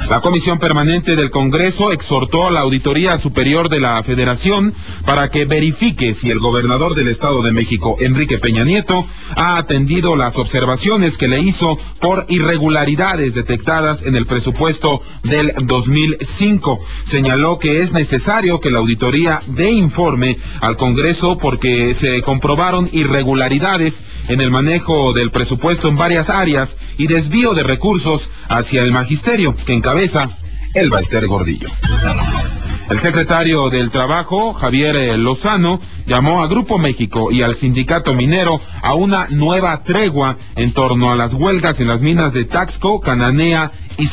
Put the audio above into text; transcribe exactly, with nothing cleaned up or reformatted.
La Comisión Permanente del Congreso exhortó a la Auditoría Superior de la Federación para que verifique si el gobernador del Estado de México, Enrique Peña Nieto, ha atendido las observaciones que le hizo por irregularidades detectadas en el presupuesto del dos mil cinco. Señaló que es necesario que la auditoría dé informe al Congreso porque se comprobaron irregularidades en el manejo del presupuesto en varias áreas y desvío de recursos hacia el magisterio, que encabeza Elba Ester Gordillo. El secretario del Trabajo, Javier Lozano, llamó a Grupo México y al sindicato minero a una nueva tregua en torno a las huelgas en las minas de Taxco, Cananea y